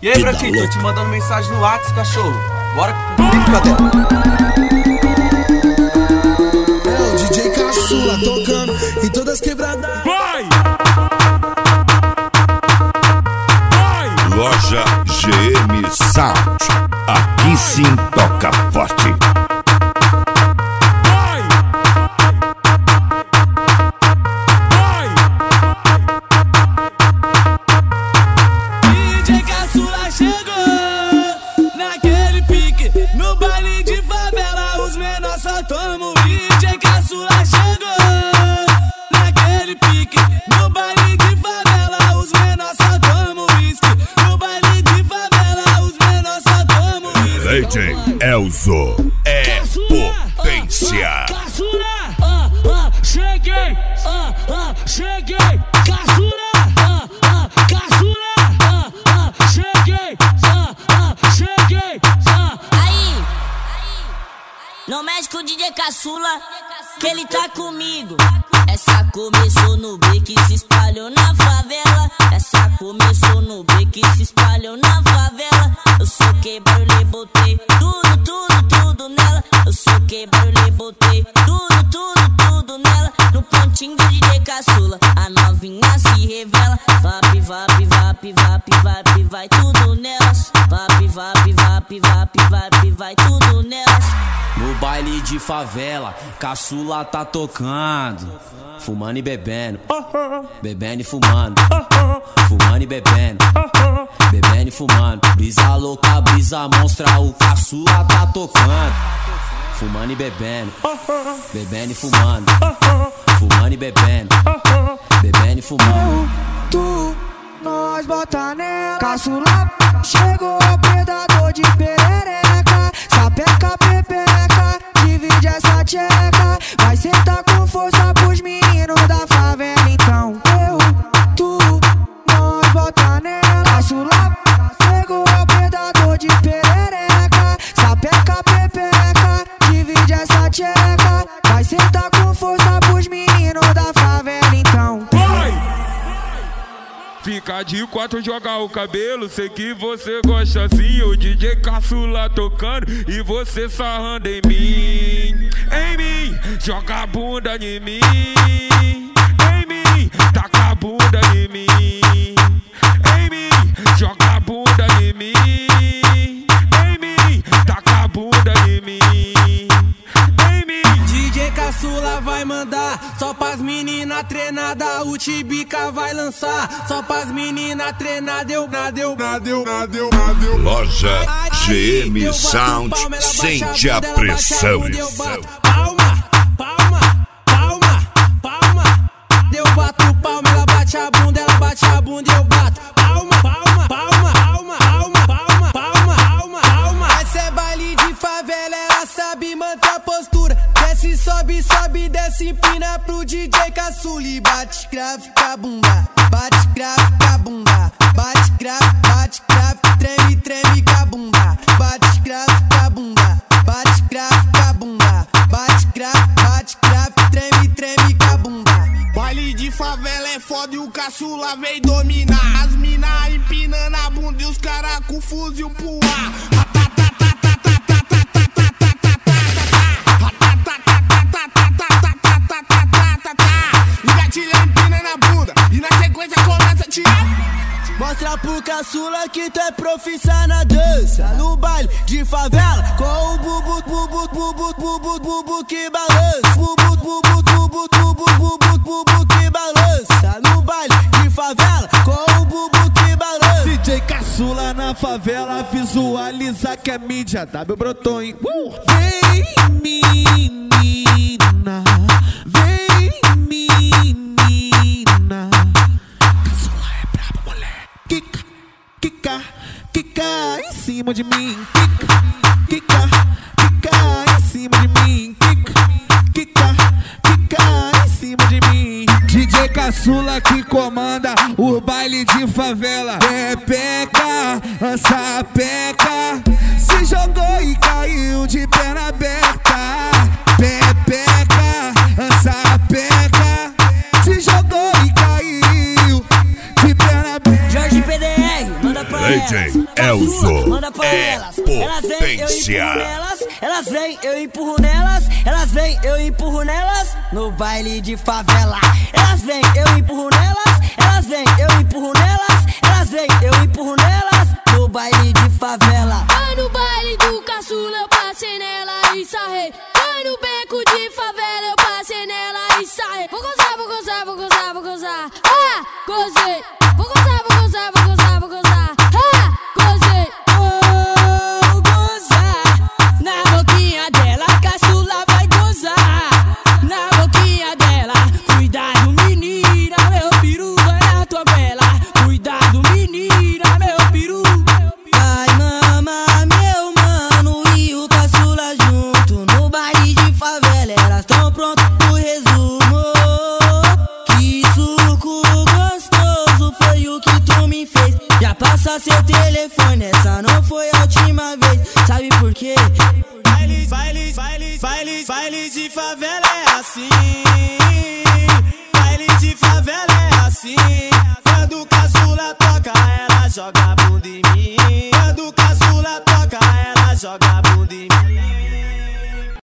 E aí, Braquinho, tô te mandando mensagem no WhatsApp, cachorro. Bora com o cadê? É o DJ Caçula tocando em todas as quebradas. Vai! Vai! Loja GM Sound. Aqui sim toca forte. Vai! Vai! DJ Caçula chegou naquele pique, no baile de favela os menores só tomam. DJ Caçula chegou naquele pique, no baile de favela os menores só tomam whisky. No baile de favela os menores só tomam whisky. DJ Elzo é potência. Caçula, cheguei, cheguei. Caçula, caçula, cheguei, cheguei. Aí, não mexe com o DJ Caçula, que ele tá comigo. Essa começou no beat que se espalhou na favela. Essa começou no beat que se espalhou na favela. Eu soquei barulho, botei tudo nela. Eu soquei barulho, botei tudo nela. No pontinho do DJ Caçula, a novinha se revela. Vap, vap, vap, vap, vap, vai tudo nelas. Vap, vap, vap, vap, vap, vai tudo nelas. No baile de favela, Caçula tá tocando, fumando e bebendo, bebendo e fumando, fumando e bebendo, bebendo e fumando. Brisa louca, brisa monstra, o Caçula tá tocando, fumando e bebendo, bebendo e fumando, fumando e bebendo, bebendo e fumando. Nós bota nela. Caçula chegou, predador de perereca. Sapeca, pepeca, divide essa tcheca. Vai sentar com força pros meninos da favela. Então nós bota nela. Caçula chegou, predador de perereca. Sapeca, pepeca, divide essa tcheca. Vai sentar com força pros meninos da favela. Então Fica de quatro, jogar o cabelo. Sei que você gosta assim. O DJ Caçula tocando e você sarrando em mim. Em mim, joga a bunda em mim. Em mim, taca a bunda em mim. Em mim, joga a bunda em mim. Em mim, taca a bunda em mim. Em mim. DJ Caçula vai mandar só pras meninas treinadas. O Tibica vai lançar só pras meninas treinadas. Loja GM Sound, sente a pressão. Palma, palma, palma, palma. Eu bato palma, ela bate a bunda, eu bato. Palma, palma, palma, palma, palma, palma, palma, palma, palma. Essa é baile de favela, ela sabe manter a postura. Desce, sobe, sobe, desce, empina pro DJ Caçula. E bate grave com a bunda, bate grave com a bunda. Bate grave, treme, treme com a bunda. Bate grave com a bunda, bate grave com a bunda. Bate grave, treme, treme com a bunda. Baile de favela é foda e o Caçula vem dominar. As mina empinando a bunda e os cara com fuzil pro ar. Engatilha, empina na bunda e na sequência começa a tirar. Mostra pro Caçula que tu é profissa na dança. No baile de favela com o bubu que balança. Bubu que balança. No baile de favela com o bubu que balança. DJ Caçula na favela, visualiza que é mídia W brotou, hein? Vem menina, vem menina. Caçula é brabo, mulher. Quica em cima de mim. Quica em cima de mim. Quica em cima de mim. DJ Caçula que comanda o baile de favela. Pepeca, sapeca, se jogou e caiu de perna aberta. Pepeca, sapeca, se jogou e caiu de perna aberta. Jorge PDR, manda pra ela. DJ Elzo manda pra é elas. Elas vêm, eu potência. empurro nelas. Elas vêm, eu empurro nelas. Elas vêm, eu empurro nelas. No baile de favela. Elas vêm, eu empurro nelas. Elas vêm, eu empurro nelas. Elas vêm, eu empurro nelas. No baile de favela. Vai no baile do caçula, eu passei nela e sarrei. Vai no beco de favela, eu passei nela e sarrei. Vou gozar, vou gozar, vou gozar, vou gozar. Ah, gozei. Vou gozar, vou gozar, vou gozar, vou gozar. Ah, gozei. Vou gozar. Na boquinha dela, a caçula vai gozar. Na boquinha dela, cuidado menina, meu peru vai na tua bela. Cuidado menina, meu peru. Vai mamar meu mano e o caçula junto. No baile de favela, elas tão prontas pro resumo. Que suco gostoso foi o que tu me fez. Já passa seu telefone, essa não foi a última vez. Sabe por quê? Baile de favela é assim. Baile de favela é assim. Quando o caçula toca, ela joga a bunda em mim. Quando o caçula toca, ela joga a bunda em mim.